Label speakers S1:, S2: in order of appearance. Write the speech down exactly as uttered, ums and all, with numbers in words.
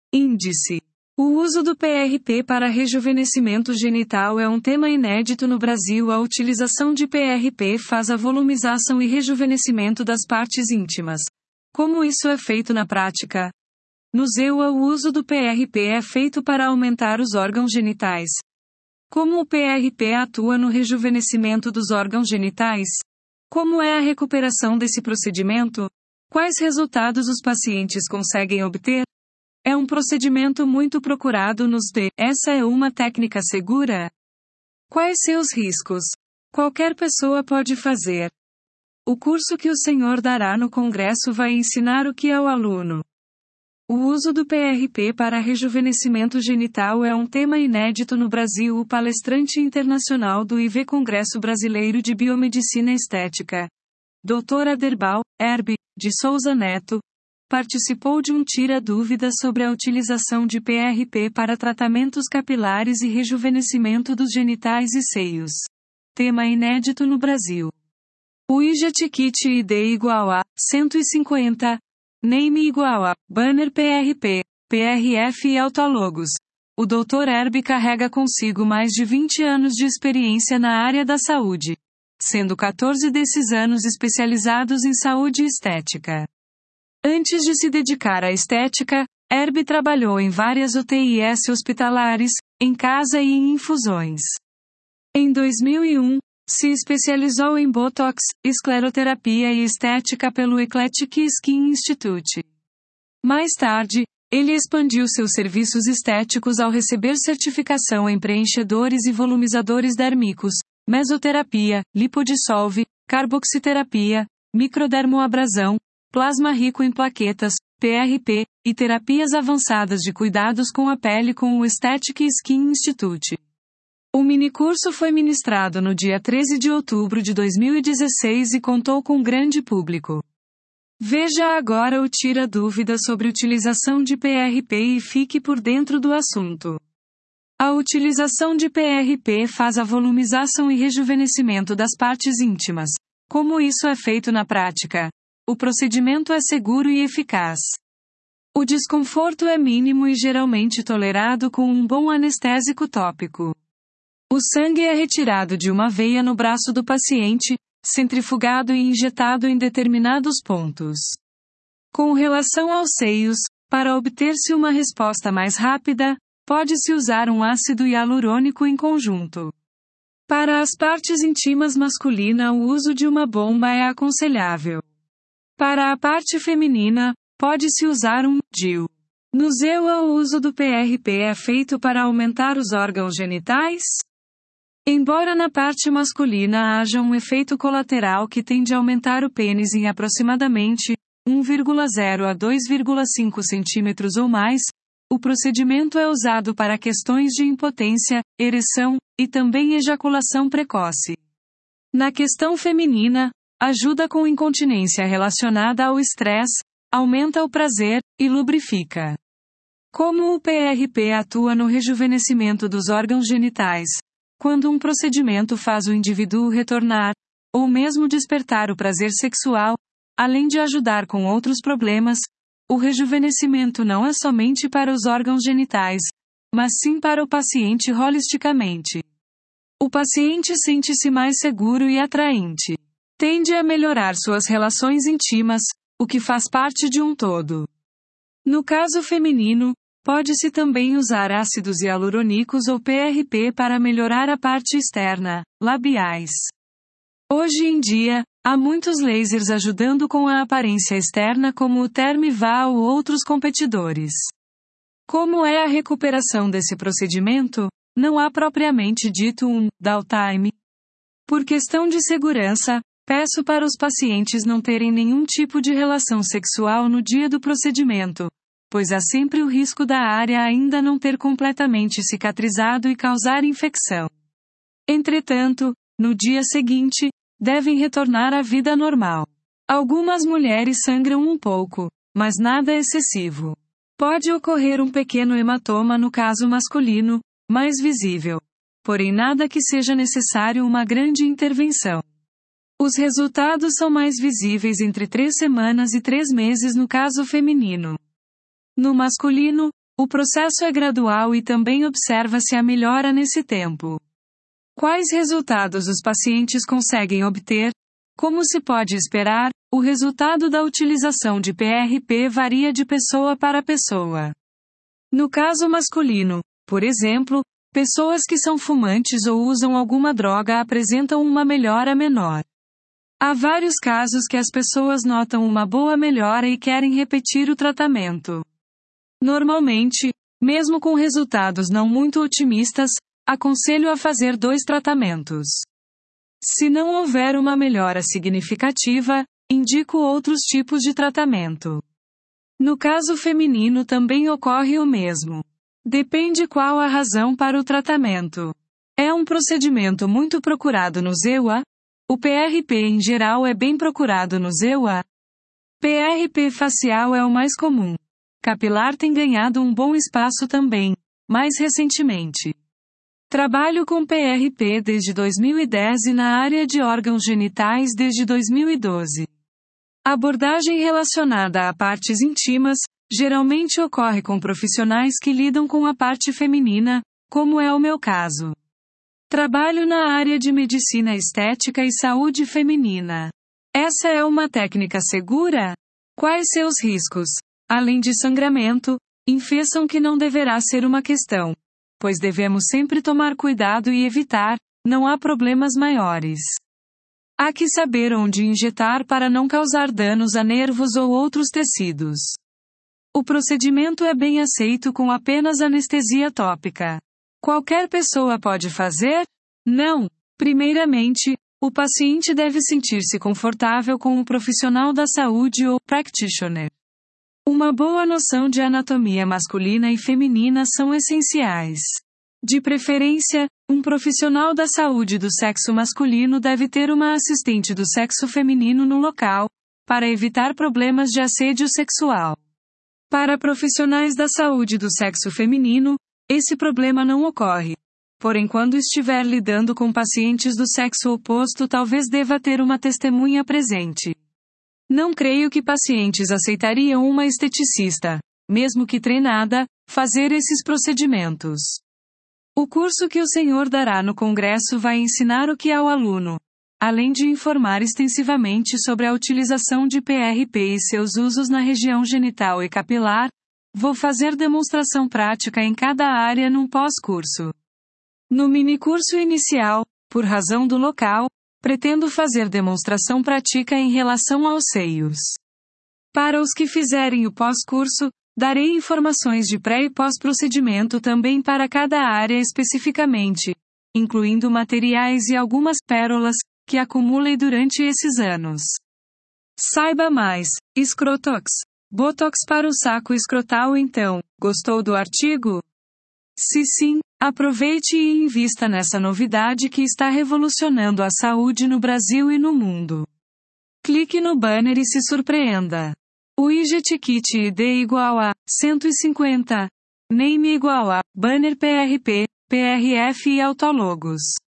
S1: Índice. O uso do P R P para rejuvenescimento genital é um tema inédito no Brasil. A utilização de P R P faz a volumização e rejuvenescimento das partes íntimas. Como isso é feito na prática? No Z E U, o uso do P R P é feito para aumentar os órgãos genitais. Como o P R P atua no rejuvenescimento dos órgãos genitais? Como é a recuperação desse procedimento? Quais resultados os pacientes conseguem obter? É um procedimento muito procurado nos T. Essa é uma técnica segura? Quais seus riscos? Qualquer pessoa pode fazer. O curso que o senhor dará no congresso vai ensinar o que ao aluno. O uso do P R P para rejuvenescimento genital é um tema inédito no Brasil. O palestrante internacional do I V Congresso Brasileiro de Biomedicina Estética, doutor Aderbal Herb de Souza Neto, participou de um tira-dúvidas sobre a utilização de P R P para tratamentos capilares e rejuvenescimento dos genitais e seios. Tema inédito no Brasil. O I J A T Kit I D igual a cento e cinquenta, Name igual a Banner P R P, P R F e Autologos. O doutor Herb carrega consigo mais de vinte anos de experiência na área da saúde, sendo quatorze desses anos especializados em saúde e estética. Antes de se dedicar à estética, Herb trabalhou em várias U T Is hospitalares, em casa e em infusões. Em dois mil e um, se especializou em Botox, escleroterapia e estética pelo Eclectic Skin Institute. Mais tarde, ele expandiu seus serviços estéticos ao receber certificação em preenchedores e volumizadores dérmicos, mesoterapia, lipodissolve, carboxiterapia, microdermoabrasão, plasma rico em plaquetas, P R P, e terapias avançadas de cuidados com a pele com o Aesthetic Skin Institute. O minicurso foi ministrado no dia treze de outubro de dois mil e dezesseis e contou com grande público. Veja agora o tira-dúvida sobre utilização de P R P e fique por dentro do assunto. A utilização de P R P faz a volumização e rejuvenescimento das partes íntimas. Como isso é feito na prática? O procedimento é seguro e eficaz. O desconforto é mínimo e geralmente tolerado com um bom anestésico tópico. O sangue é retirado de uma veia no braço do paciente, centrifugado e injetado em determinados pontos. Com relação aos seios, para obter-se uma resposta mais rápida, pode-se usar um ácido hialurônico em conjunto. Para as partes íntimas masculina, o uso de uma bomba é aconselhável. Para a parte feminina, pode-se usar um D I U. No Z E U, o uso do P R P é feito para aumentar os órgãos genitais? Embora na parte masculina haja um efeito colateral que tende a aumentar o pênis em aproximadamente um vírgula zero a dois vírgula cinco centímetros ou mais, o procedimento é usado para questões de impotência, ereção, e também ejaculação precoce. Na questão feminina, ajuda com incontinência relacionada ao estresse, aumenta o prazer, e lubrifica. Como o P R P atua no rejuvenescimento dos órgãos genitais? Quando um procedimento faz o indivíduo retornar, ou mesmo despertar o prazer sexual, além de ajudar com outros problemas, o rejuvenescimento não é somente para os órgãos genitais, mas sim para o paciente holisticamente. O paciente sente-se mais seguro e atraente. Tende a melhorar suas relações íntimas, o que faz parte de um todo. No caso feminino, pode-se também usar ácidos hialurônicos ou P R P para melhorar a parte externa, labiais. Hoje em dia, há muitos lasers ajudando com a aparência externa como o Term-Val ou outros competidores. Como é a recuperação desse procedimento? Não há propriamente dito um downtime. Por questão de segurança, peço para os pacientes não terem nenhum tipo de relação sexual no dia do procedimento, pois há sempre o risco da área ainda não ter completamente cicatrizado e causar infecção. Entretanto, no dia seguinte, devem retornar à vida normal. Algumas mulheres sangram um pouco, mas nada excessivo. Pode ocorrer um pequeno hematoma no caso masculino, mais visível. Porém nada que seja necessário uma grande intervenção. Os resultados são mais visíveis entre três semanas e três meses no caso feminino. No masculino, O processo é gradual e também observa-se a melhora nesse tempo. Quais resultados os pacientes conseguem obter? Como se pode esperar, o resultado da utilização de P R P varia de pessoa para pessoa. No caso masculino, por exemplo, pessoas que são fumantes ou usam alguma droga apresentam uma melhora menor. Há vários casos que as pessoas notam uma boa melhora e querem repetir o tratamento. Normalmente, mesmo com resultados não muito otimistas, aconselho a fazer dois tratamentos. Se não houver uma melhora significativa, indico outros tipos de tratamento. No caso feminino também ocorre o mesmo. Depende qual a razão para o tratamento. É um procedimento muito procurado no Z E U A? O P R P em geral é bem procurado no Z E U A? P R P facial é o mais comum. Capilar tem ganhado um bom espaço também, mais recentemente. Trabalho com P R P desde dois mil e dez e na área de órgãos genitais desde dois mil e doze. Abordagem relacionada a partes íntimas, geralmente ocorre com profissionais que lidam com a parte feminina, como é o meu caso. Trabalho na área de medicina estética e saúde feminina. Essa é uma técnica segura? Quais seus riscos? Além de sangramento, infecção que não deverá ser uma questão, pois devemos sempre tomar cuidado e evitar, não há problemas maiores. Há que saber onde injetar para não causar danos a nervos ou outros tecidos. O procedimento é bem aceito com apenas anestesia tópica. Qualquer pessoa pode fazer? Não. Primeiramente, o paciente deve sentir-se confortável com um profissional da saúde ou practitioner. Uma boa noção de anatomia masculina e feminina são essenciais. De preferência, um profissional da saúde do sexo masculino deve ter uma assistente do sexo feminino no local, para evitar problemas de assédio sexual. Para profissionais da saúde do sexo feminino, esse problema não ocorre. Porém, quando estiver lidando com pacientes do sexo oposto, talvez deva ter uma testemunha presente. Não creio que pacientes aceitariam uma esteticista, mesmo que treinada, fazer esses procedimentos. O curso que o senhor dará no congresso vai ensinar o que ao aluno. Além de informar extensivamente sobre a utilização de P R P e seus usos na região genital e capilar, vou fazer demonstração prática em cada área num pós-curso. No minicurso inicial, por razão do local, pretendo fazer demonstração prática em relação aos seios. Para os que fizerem o pós-curso, darei informações de pré e pós-procedimento também para cada área especificamente, incluindo materiais e algumas pérolas, que acumulei durante esses anos. Saiba mais. Escrotox. Botox para o saco escrotal então. Gostou do artigo? Se sim, aproveite e invista nessa novidade que está revolucionando a saúde no Brasil e no mundo. Clique no banner e se surpreenda. O Widget Kit I D igual a cento e cinquenta. Name igual a banner P R P, P R F e Autologos.